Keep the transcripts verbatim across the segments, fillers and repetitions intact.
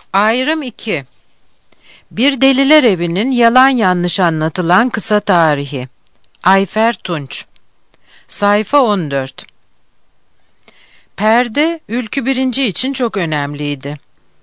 Ayrım iki. Bir Deliler Evi'nin yalan yanlış anlatılan kısa tarihi. Ayfer Tunç. Sayfa on dört. Perde, Ülkü Birinci için çok önemliydi.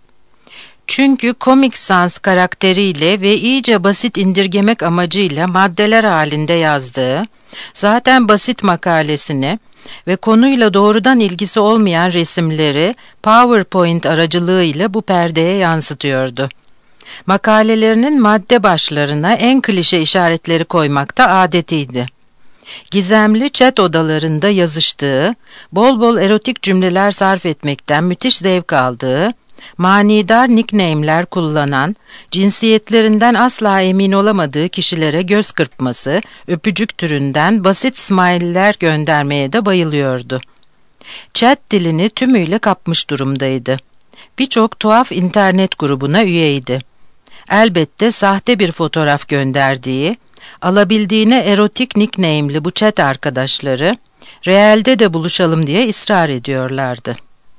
Çünkü Comic Sans karakteriyle ve iyice basit indirgemek amacıyla maddeler halinde yazdığı, zaten basit makalesini ve konuyla doğrudan ilgisi olmayan resimleri PowerPoint aracılığıyla bu perdeye yansıtıyordu. Makalelerinin madde başlarına en klişe işaretleri koymakta adetiydi. Gizemli chat odalarında yazıştığı, bol bol erotik cümleler sarf etmekten müthiş zevk aldığı, manidar nickname'ler kullanan, cinsiyetlerinden asla emin olamadığı kişilere göz kırpması, öpücük türünden basit smile'ler göndermeye de bayılıyordu. Chat dilini tümüyle kapmış durumdaydı. Birçok tuhaf internet grubuna üyeydi. Elbette sahte bir fotoğraf gönderdiği, alabildiğine erotik nickname'li bu chat arkadaşları, realde de buluşalım diye ısrar ediyorlardı.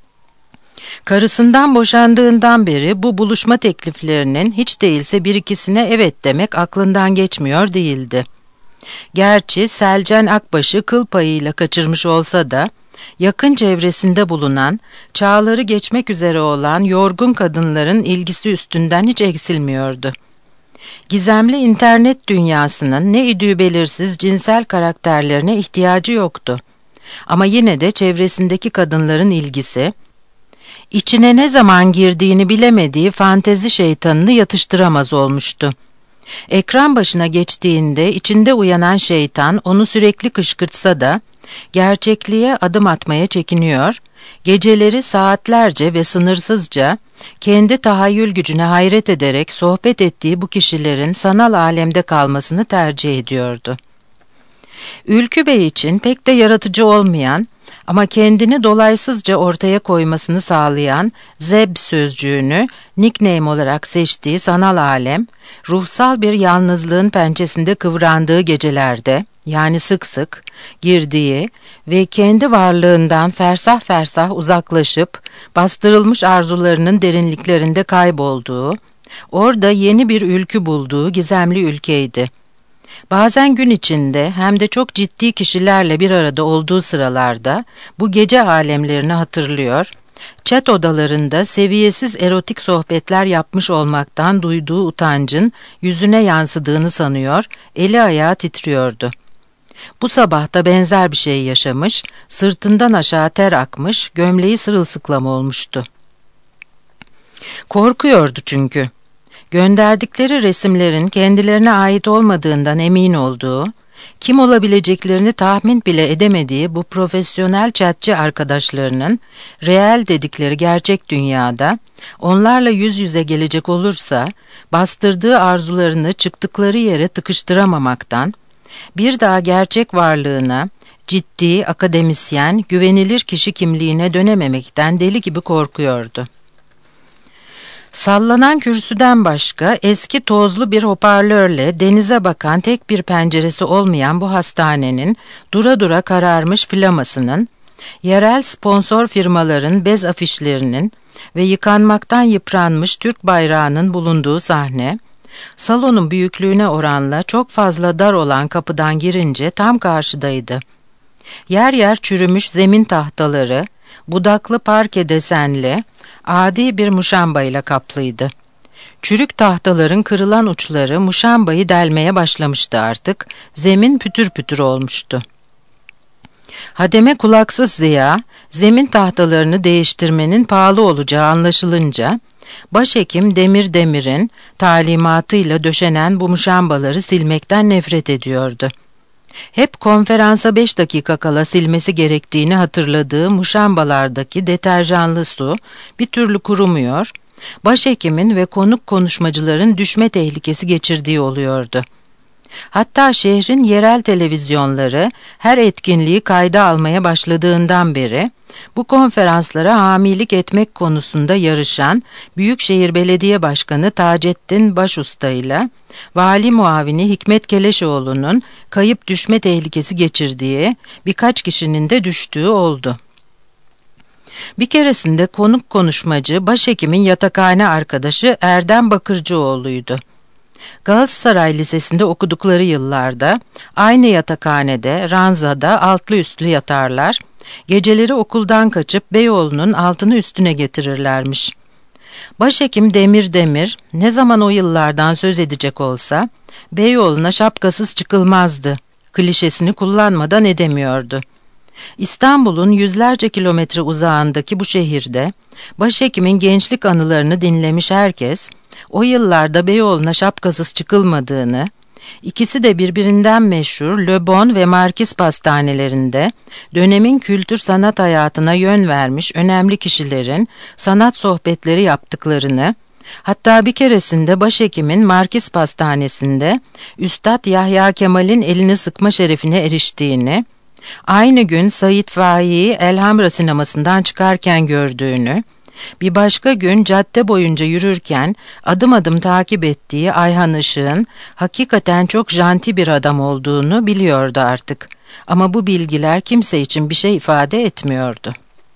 Karısından boşandığından beri bu buluşma tekliflerinin hiç değilse bir ikisine evet demek aklından geçmiyor değildi. Gerçi Selcan Akbaş'ı kıl payıyla kaçırmış olsa da, yakın çevresinde bulunan, çağları geçmek üzere olan yorgun kadınların ilgisi üstünden hiç eksilmiyordu. Gizemli internet dünyasının ne idüğü belirsiz cinsel karakterlerine ihtiyacı yoktu. Ama yine de çevresindeki kadınların ilgisi, içine ne zaman girdiğini bilemediği fantezi şeytanını yatıştıramaz olmuştu. Ekran başına geçtiğinde içinde uyanan şeytan onu sürekli kışkırtsa da, gerçekliğe adım atmaya çekiniyor, geceleri saatlerce ve sınırsızca kendi tahayyül gücüne hayret ederek sohbet ettiği bu kişilerin sanal alemde kalmasını tercih ediyordu. Ülkü Bey için pek de yaratıcı olmayan ama kendini dolaysızca ortaya koymasını sağlayan Zeb sözcüğünü nickname olarak seçtiği sanal alem, ruhsal bir yalnızlığın pençesinde kıvrandığı gecelerde, yani sık sık, girdiği ve kendi varlığından fersah fersah uzaklaşıp, bastırılmış arzularının derinliklerinde kaybolduğu, orada yeni bir ülkü bulduğu gizemli ülkeydi. Bazen gün içinde hem de çok ciddi kişilerle bir arada olduğu sıralarda bu gece alemlerini hatırlıyor, chat odalarında seviyesiz erotik sohbetler yapmış olmaktan duyduğu utancın yüzüne yansıdığını sanıyor, eli ayağı titriyordu. Bu sabah da benzer bir şey yaşamış, sırtından aşağı ter akmış, gömleği sırılsıklam olmuştu. Korkuyordu çünkü. Gönderdikleri resimlerin kendilerine ait olmadığından emin olduğu, kim olabileceklerini tahmin bile edemediği bu profesyonel chatçi arkadaşlarının reel dedikleri gerçek dünyada onlarla yüz yüze gelecek olursa bastırdığı arzularını çıktıkları yere tıkıştıramamaktan, bir daha gerçek varlığına, ciddi, akademisyen, güvenilir kişi kimliğine dönememekten deli gibi korkuyordu. Sallanan kürsüden başka eski tozlu bir hoparlörle denize bakan tek bir penceresi olmayan bu hastanenin dura dura kararmış flamasının, yerel sponsor firmaların bez afişlerinin ve yıkanmaktan yıpranmış Türk bayrağının bulunduğu sahne, salonun büyüklüğüne oranla çok fazla dar olan kapıdan girince tam karşıdaydı. Yer yer çürümüş zemin tahtaları, budaklı parke desenli, adi bir muşamba ile kaplıydı. Çürük tahtaların kırılan uçları muşambayı delmeye başlamıştı artık, zemin pütür pütür olmuştu. Hademe kulaksız Ziya, zemin tahtalarını değiştirmenin pahalı olacağı anlaşılınca, başhekim Demir Demir'in talimatıyla döşenen bu muşambaları silmekten nefret ediyordu. Hep konferansa beş dakika kala silmesi gerektiğini hatırladığı muşambalardaki deterjanlı su bir türlü kurumuyor, başhekimin ve konuk konuşmacıların düşme tehlikesi geçirdiği oluyordu. Hatta şehrin yerel televizyonları her etkinliği kayda almaya başladığından beri, bu konferanslara hamilik etmek konusunda yarışan Büyükşehir Belediye Başkanı Taceddin Başusta ile Vali Muavini Hikmet Keleşoğlu'nun kayıp düşme tehlikesi geçirdiği birkaç kişinin de düştüğü oldu. Bir keresinde konuk konuşmacı başhekimin yatakhane arkadaşı Erdem Bakırcıoğlu'ydu. Galatasaray Lisesi'nde okudukları yıllarda aynı yatakhanede, ranzada altlı üstlü yatarlar, geceleri okuldan kaçıp Beyoğlu'nun altını üstüne getirirlermiş. Başhekim Demir Demir ne zaman o yıllardan söz edecek olsa Beyoğlu'na şapkasız çıkılmazdı klişesini kullanmadan edemiyordu. İstanbul'un yüzlerce kilometre uzağındaki bu şehirde başhekimin gençlik anılarını dinlemiş herkes, o yıllarda Beyoğlu'na şapkasız çıkılmadığını, ikisi de birbirinden meşhur Le Bon ve Markis pastanelerinde dönemin kültür sanat hayatına yön vermiş önemli kişilerin sanat sohbetleri yaptıklarını, hatta bir keresinde başhekimin Markis pastanesinde Üstad Yahya Kemal'in elini sıkma şerefine eriştiğini, aynı gün Sait Faik'i Elhamra sinemasından çıkarken gördüğünü, bir başka gün cadde boyunca yürürken adım adım takip ettiği Ayhan Işık'ın hakikaten çok janti bir adam olduğunu biliyordu artık. Ama bu bilgiler kimse için bir şey ifade etmiyordu.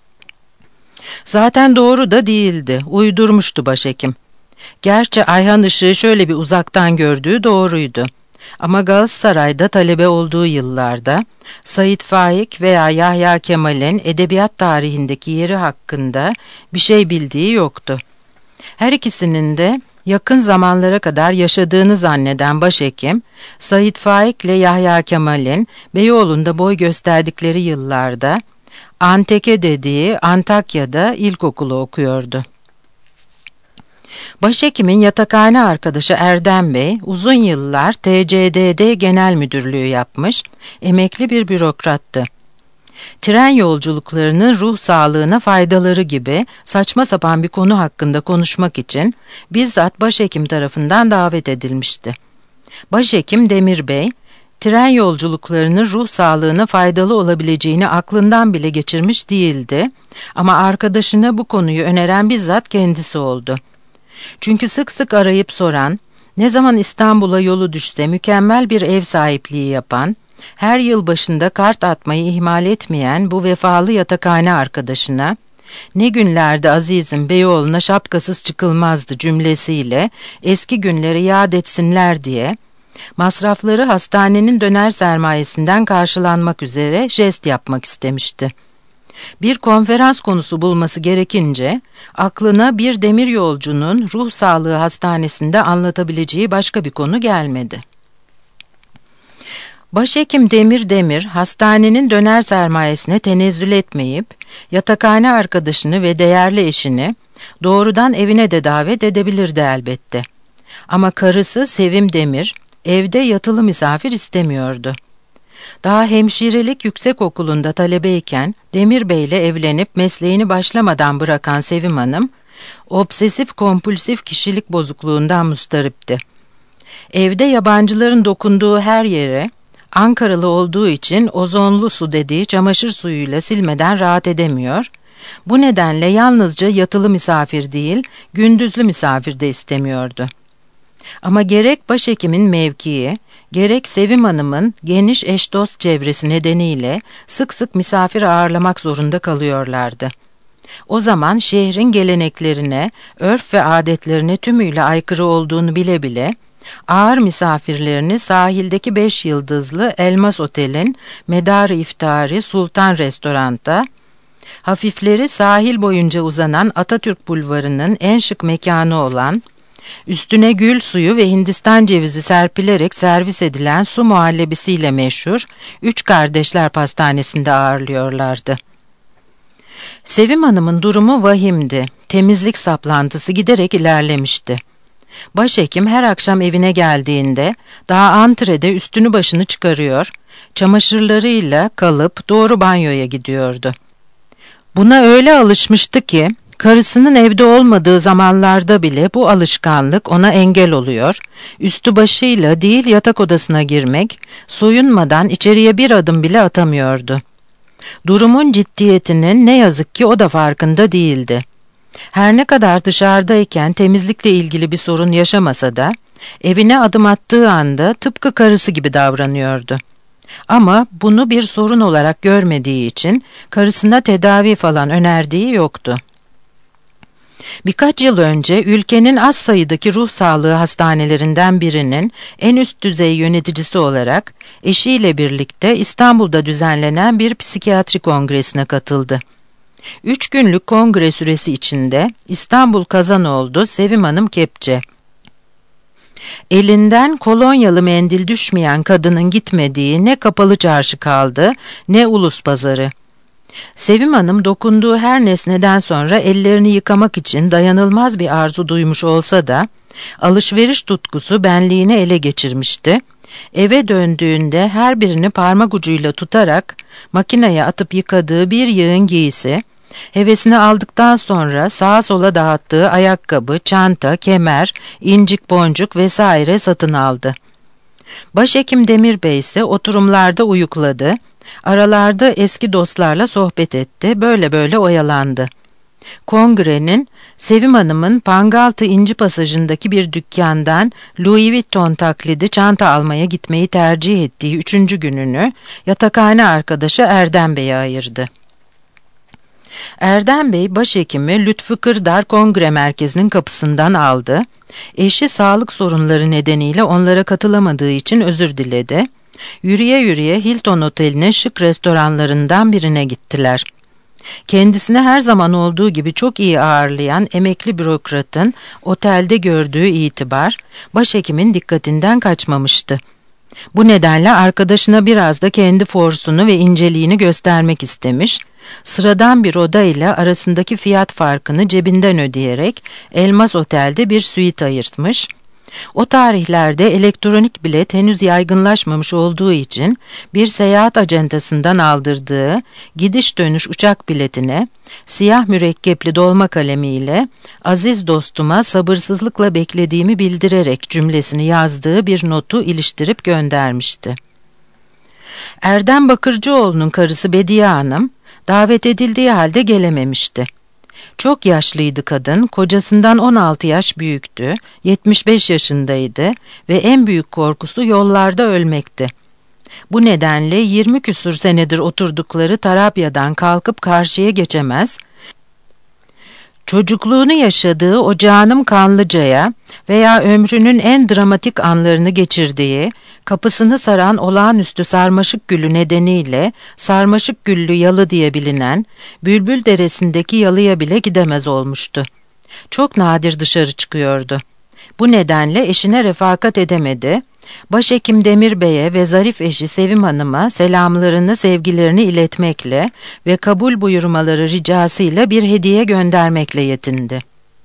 Zaten doğru da değildi, uydurmuştu başhekim. Gerçi Ayhan Işık'ı şöyle bir uzaktan gördüğü doğruydu. Ama Galatasaray'da talebe olduğu yıllarda Sait Faik veya Yahya Kemal'in edebiyat tarihindeki yeri hakkında bir şey bildiği yoktu. Her ikisinin de yakın zamanlara kadar yaşadığını zanneden başhekim, Sait Faik ile Yahya Kemal'in Beyoğlu'nda boy gösterdikleri yıllarda Anteke dediği Antakya'da ilkokulu okuyordu. Başhekimin yatakhane arkadaşı Erdem Bey, uzun yıllar T C D D Genel Müdürlüğü yapmış, emekli bir bürokrattı. Tren yolculuklarının ruh sağlığına faydaları gibi saçma sapan bir konu hakkında konuşmak için bizzat başhekim tarafından davet edilmişti. Başhekim Demir Bey, tren yolculuklarının ruh sağlığına faydalı olabileceğini aklından bile geçirmiş değildi ama arkadaşına bu konuyu öneren bizzat kendisi oldu. Çünkü sık sık arayıp soran, ne zaman İstanbul'a yolu düşse mükemmel bir ev sahipliği yapan, her yıl başında kart atmayı ihmal etmeyen bu vefalı yatakhane arkadaşına, ne günlerde azizim Beyoğlu'na şapkasız çıkılmazdı cümlesiyle eski günleri yad etsinler diye, masrafları hastanenin döner sermayesinden karşılanmak üzere jest yapmak istemişti. Bir konferans konusu bulması gerekince, aklına bir demiryolcunun ruh sağlığı hastanesinde anlatabileceği başka bir konu gelmedi. Başhekim Demir Demir, hastanenin döner sermayesine tenezzül etmeyip, yatakhane arkadaşını ve değerli eşini doğrudan evine de davet edebilirdi elbette. Ama karısı Sevim Demir, evde yatılı misafir istemiyordu. Daha hemşirelik yüksekokulunda talebeyken Demir Bey'le evlenip mesleğini başlamadan bırakan Sevim Hanım, obsesif kompulsif kişilik bozukluğundan mustaripti. Evde yabancıların dokunduğu her yere, Ankaralı olduğu için ozonlu su dediği çamaşır suyuyla silmeden rahat edemiyor, bu nedenle yalnızca yatılı misafir değil, gündüzlü misafir de istemiyordu. Ama gerek başhekimin mevkii, gerek Sevim Hanım'ın geniş eş dost çevresi nedeniyle sık sık misafir ağırlamak zorunda kalıyorlardı. O zaman şehrin geleneklerine, örf ve adetlerine tümüyle aykırı olduğunu bile bile, ağır misafirlerini sahildeki beş yıldızlı Elmas Otel'in medarı iftari Sultan Restorant'ta, hafifleri sahil boyunca uzanan Atatürk Bulvarı'nın en şık mekanı olan, üstüne gül suyu ve Hindistan cevizi serpilerek servis edilen su muhallebisiyle meşhur Üç Kardeşler Pastanesi'nde ağırlıyorlardı. Sevim Hanım'ın durumu vahimdi. Temizlik saplantısı giderek ilerlemişti. Başhekim her akşam evine geldiğinde daha antrede üstünü başını çıkarıyor, çamaşırlarıyla kalıp doğru banyoya gidiyordu. Buna öyle alışmıştı ki, karısının evde olmadığı zamanlarda bile bu alışkanlık ona engel oluyor, üstü başıyla değil yatak odasına girmek, soyunmadan içeriye bir adım bile atamıyordu. Durumun ciddiyetinin ne yazık ki o da farkında değildi. Her ne kadar dışarıdayken temizlikle ilgili bir sorun yaşamasa da, evine adım attığı anda tıpkı karısı gibi davranıyordu. Ama bunu bir sorun olarak görmediği için karısına tedavi falan önerdiği yoktu. Birkaç yıl önce ülkenin az sayıdaki ruh sağlığı hastanelerinden birinin en üst düzey yöneticisi olarak eşiyle birlikte İstanbul'da düzenlenen bir psikiyatri kongresine katıldı. Üç günlük kongre süresi içinde İstanbul Kazanoğlu Sevim Hanım Kepçe. Elinden kolonyalı mendil düşmeyen kadının gitmediği ne kapalı çarşı kaldı ne ulus pazarı. Sevim Hanım dokunduğu her nesneden sonra ellerini yıkamak için dayanılmaz bir arzu duymuş olsa da alışveriş tutkusu benliğini ele geçirmişti. Eve döndüğünde her birini parmak ucuyla tutarak makineye atıp yıkadığı bir yığın giysi, hevesini aldıktan sonra sağa sola dağıttığı ayakkabı, çanta, kemer, incik boncuk vesaire satın aldı. Başhekim Demir Bey ise oturumlarda uyukladı, aralarda eski dostlarla sohbet etti, böyle böyle oyalandı. Kongrenin, Sevim Hanım'ın Pangaltı İnci Pasajı'ndaki bir dükkandan Louis Vuitton taklidi çanta almaya gitmeyi tercih ettiği üçüncü gününü yatakhane arkadaşı Erdem Bey'e ayırdı. Erdem Bey, başhekimi Lütfü Kırdar Kongre Merkezi'nin kapısından aldı. Eşi sağlık sorunları nedeniyle onlara katılamadığı için özür diledi. Yürüye yürüye Hilton Oteli'nin şık restoranlarından birine gittiler. Kendisini her zaman olduğu gibi çok iyi ağırlayan emekli bürokratın otelde gördüğü itibar, başhekimin dikkatinden kaçmamıştı. Bu nedenle arkadaşına biraz da kendi forsunu ve inceliğini göstermek istemiş, sıradan bir oda ile arasındaki fiyat farkını cebinden ödeyerek Elmas Otel'de bir süit ayırtmış. O tarihlerde elektronik bilet henüz yaygınlaşmamış olduğu için bir seyahat acentasından aldırdığı gidiş dönüş uçak biletine siyah mürekkepli dolma kalemiyle "Aziz dostuma sabırsızlıkla beklediğimi bildirerek" cümlesini yazdığı bir notu iliştirip göndermişti. Erdem Bakırcıoğlu'nun karısı Bediye Hanım davet edildiği halde gelememişti. Çok yaşlıydı kadın, kocasından on altı yaş büyüktü, yetmiş beş yaşındaydı ve en büyük korkusu yollarda ölmekti. Bu nedenle yirmi küsur senedir oturdukları Tarabya'dan kalkıp karşıya geçemez, çocukluğunu yaşadığı o canım Kanlıca'ya veya ömrünün en dramatik anlarını geçirdiği, kapısını saran olağanüstü sarmaşık gülü nedeniyle sarmaşık güllü yalı diye bilinen Bülbül Deresi'ndeki yalıya bile gidemez olmuştu. Çok nadir dışarı çıkıyordu. Bu nedenle eşine refakat edemedi. Başhekim Demir Bey'e ve zarif eşi Sevim Hanım'a selamlarını, sevgilerini iletmekle ve kabul buyurmaları ricasıyla bir hediye göndermekle yetindi.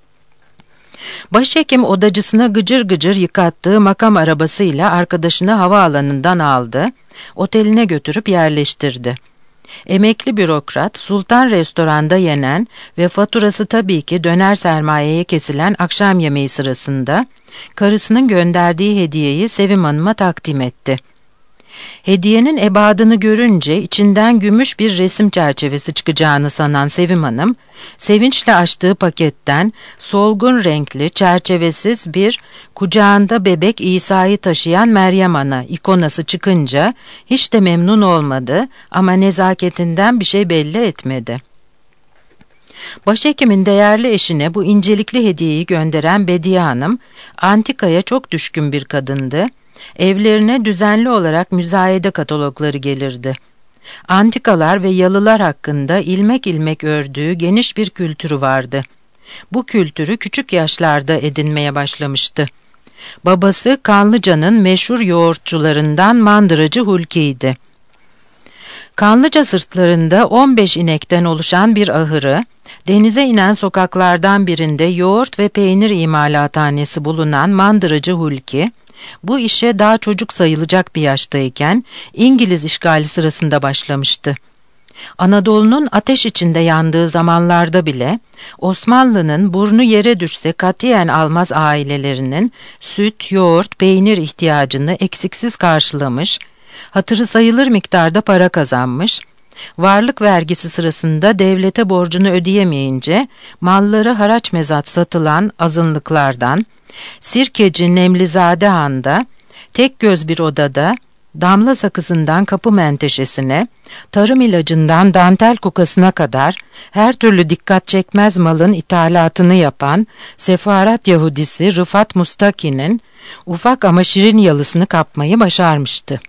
Başhekim odacısına gıcır gıcır yıkattığı makam arabasıyla arkadaşını havaalanından aldı, oteline götürüp yerleştirdi. Emekli bürokrat, Sultan Restoran'da yenen ve faturası tabii ki döner sermayeye kesilen akşam yemeği sırasında karısının gönderdiği hediyeyi Sevim Hanım'a takdim etti. Hediyenin ebadını görünce içinden gümüş bir resim çerçevesi çıkacağını sanan Sevim Hanım, sevinçle açtığı paketten solgun renkli, çerçevesiz bir kucağında bebek İsa'yı taşıyan Meryem Ana ikonası çıkınca hiç de memnun olmadı ama nezaketinden bir şey belli etmedi. Başhekimin değerli eşine bu incelikli hediyeyi gönderen Bediye Hanım, antikaya çok düşkün bir kadındı. Evlerine düzenli olarak müzayede katalogları gelirdi. Antikalar ve yalılar hakkında ilmek ilmek ördüğü geniş bir kültürü vardı. Bu kültürü küçük yaşlarda edinmeye başlamıştı. Babası Kanlıca'nın meşhur yoğurtçularından Mandıracı Hulki'ydi. Kanlıca sırtlarında on beş inekten oluşan bir ahırı, denize inen sokaklardan birinde yoğurt ve peynir imalathanesi bulunan Mandıracı Hulki, bu işe daha çocuk sayılacak bir yaştayken İngiliz işgali sırasında başlamıştı. Anadolu'nun ateş içinde yandığı zamanlarda bile Osmanlı'nın burnu yere düşse katiyen almaz ailelerinin süt, yoğurt, peynir ihtiyacını eksiksiz karşılamış, hatırı sayılır miktarda para kazanmış, varlık vergisi sırasında devlete borcunu ödeyemeyince malları haraç mezat satılan azınlıklardan, Sirkeci Nemlizade Han'da tek göz bir odada damla sakızından kapı menteşesine, tarım ilacından dantel kukasına kadar her türlü dikkat çekmez malın ithalatını yapan sefaret Yahudisi Rıfat Mustaki'nin ufak ama şirin yalısını kapmayı başarmıştı.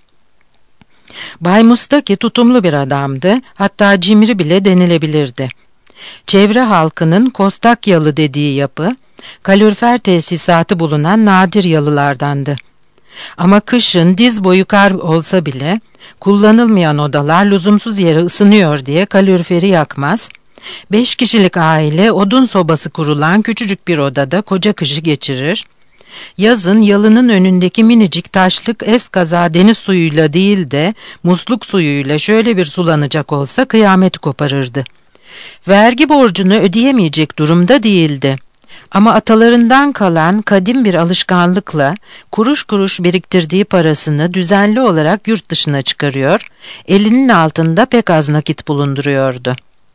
Bay Mustaki tutumlu bir adamdı, hatta cimri bile denilebilirdi. Çevre halkının kostak yalı dediği yapı, kalorifer tesisatı bulunan nadir yalılardandı. Ama kışın diz boyu kar olsa bile kullanılmayan odalar lüzumsuz yere ısınıyor diye kaloriferi yakmaz, beş kişilik aile odun sobası kurulan küçücük bir odada koca kışı geçirir, yazın yalının önündeki minicik taşlık eskaza deniz suyuyla değil de musluk suyuyla şöyle bir sulanacak olsa kıyameti koparırdı. Vergi borcunu ödeyemeyecek durumda değildi. Ama atalarından kalan kadim bir alışkanlıkla kuruş kuruş biriktirdiği parasını düzenli olarak yurt dışına çıkarıyor, elinin altında pek az nakit bulunduruyordu.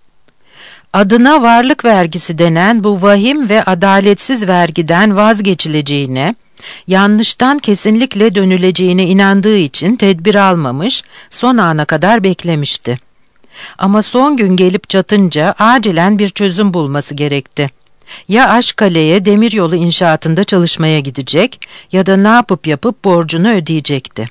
Adına varlık vergisi denen bu vahim ve adaletsiz vergiden vazgeçileceğine, yanlıştan kesinlikle dönüleceğine inandığı için tedbir almamış, son ana kadar beklemişti. Ama son gün gelip çatınca acilen bir çözüm bulması gerekti. Ya Aşkale'ye demiryolu inşaatında çalışmaya gidecek ya da ne yapıp yapıp borcunu ödeyecekti.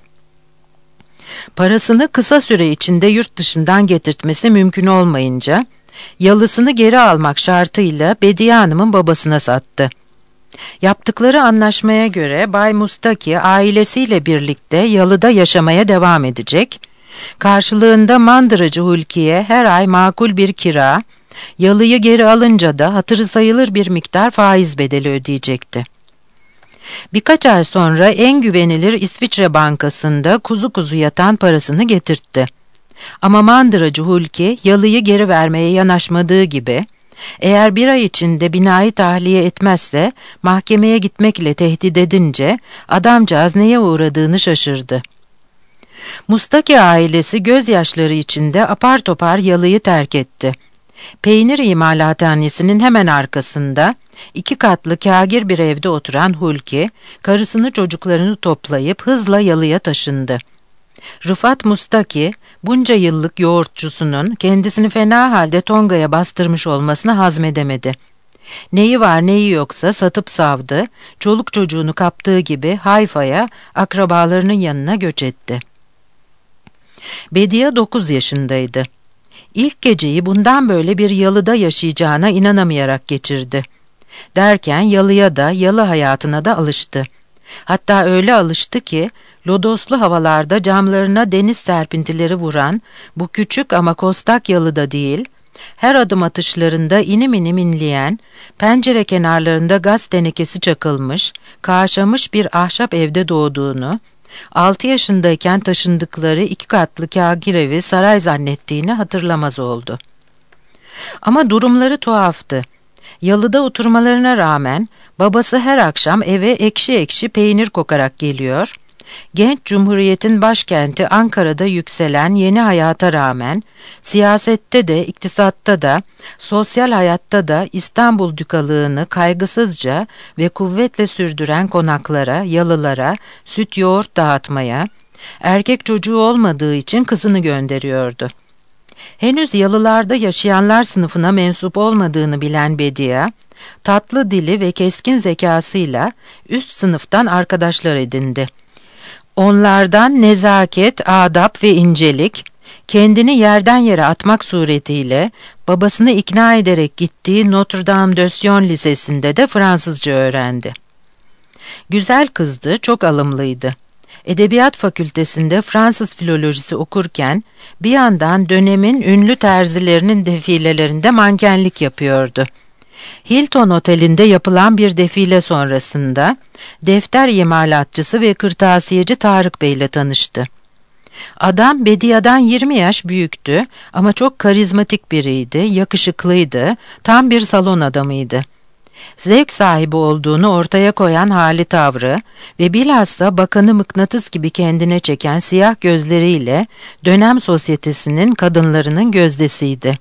Parasını kısa süre içinde yurt dışından getirtmesi mümkün olmayınca, yalısını geri almak şartıyla Bediye Hanım'ın babasına sattı. Yaptıkları anlaşmaya göre Bay Mustaki ailesiyle birlikte yalıda yaşamaya devam edecek, karşılığında mandıracı Hulki'ye her ay makul bir kira, yalıyı geri alınca da hatırı sayılır bir miktar faiz bedeli ödeyecekti. Birkaç ay sonra en güvenilir İsviçre bankasında kuzu kuzu yatan parasını getirtti. Ama mandıracı Hulki yalıyı geri vermeye yanaşmadığı gibi, eğer bir ay içinde binayı tahliye etmezse mahkemeye gitmekle tehdit edince adamcağız neye uğradığını şaşırdı. Mustaki ailesi gözyaşları içinde apar topar yalıyı terk etti. Peynir imalathanesinin hemen arkasında iki katlı kâgir bir evde oturan Hulki, karısını çocuklarını toplayıp hızla yalıya taşındı. Rıfat Mustaki, bunca yıllık yoğurtçusunun kendisini fena halde Tonga'ya bastırmış olmasını hazmedemedi. Neyi var neyi yoksa satıp savdı, çoluk çocuğunu kaptığı gibi Hayfa'ya, akrabalarının yanına göç etti. Bediye dokuz yaşındaydı. İlk geceyi bundan böyle bir yalıda yaşayacağına inanamayarak geçirdi. Derken yalıya da, yalı hayatına da alıştı. Hatta öyle alıştı ki, lodoslu havalarda camlarına deniz serpintileri vuran bu küçük ama kostak yalıda değil, her adım atışlarında inim inim inleyen, pencere kenarlarında gaz tenekesi çakılmış, kaşamış bir ahşap evde doğduğunu, altı yaşındayken taşındıkları iki katlı kâgir evi saray zannettiğini hatırlamaz oldu. Ama durumları tuhaftı. Yalıda oturmalarına rağmen babası her akşam eve ekşi ekşi peynir kokarak geliyor, genç Cumhuriyet'in başkenti Ankara'da yükselen yeni hayata rağmen, siyasette de, iktisatta da, sosyal hayatta da İstanbul dükalığını kaygısızca ve kuvvetle sürdüren konaklara, yalılara, süt yoğurt dağıtmaya, erkek çocuğu olmadığı için kızını gönderiyordu. Henüz yalılarda yaşayanlar sınıfına mensup olmadığını bilen Bediye, tatlı dili ve keskin zekasıyla üst sınıftan arkadaşlar edindi. Onlardan nezaket, adap ve incelik, kendini yerden yere atmak suretiyle babasını ikna ederek gittiği Notre Dame de Sion Lisesi'nde de Fransızca öğrendi. Güzel kızdı, çok alımlıydı. Edebiyat Fakültesinde Fransız filolojisi okurken bir yandan dönemin ünlü terzilerinin defilelerinde mankenlik yapıyordu. Hilton Oteli'nde yapılan bir defile sonrasında defter imalatçısı ve kırtasiyeci Tarık Bey ile tanıştı. Adam Bediye'den yirmi yaş büyüktü ama çok karizmatik biriydi, yakışıklıydı, tam bir salon adamıydı. Zevk sahibi olduğunu ortaya koyan hali tavrı ve bilhassa bakanı mıknatıs gibi kendine çeken siyah gözleriyle dönem sosyetesinin kadınlarının gözdesiydi.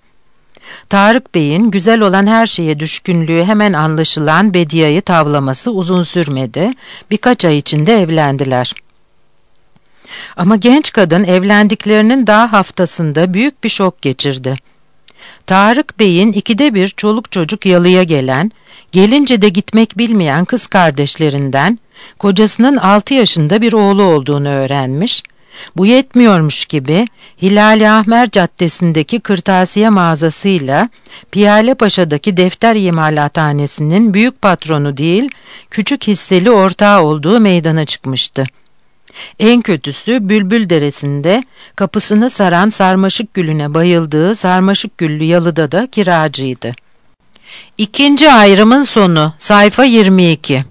Tarık Bey'in güzel olan her şeye düşkünlüğü hemen anlaşılan Bediye'yi tavlaması uzun sürmedi, birkaç ay içinde evlendiler. Ama genç kadın evlendiklerinin daha haftasında büyük bir şok geçirdi. Tarık Bey'in ikide bir çoluk çocuk yalıya gelen, gelince de gitmek bilmeyen kız kardeşlerinden, kocasının altı yaşında bir oğlu olduğunu öğrenmiş, bu yetmiyormuş gibi Hilali Ahmer Caddesi'ndeki kırtasiye mağazasıyla Piyale Paşa'daki defter imalathanesinin büyük patronu değil, küçük hisseli ortağı olduğu meydana çıkmıştı. En kötüsü Bülbül Deresi'nde kapısını saran sarmaşık gülüne bayıldığı sarmaşık güllü yalıda da kiracıydı. İkinci ayrımın sonu, sayfa yirmi iki.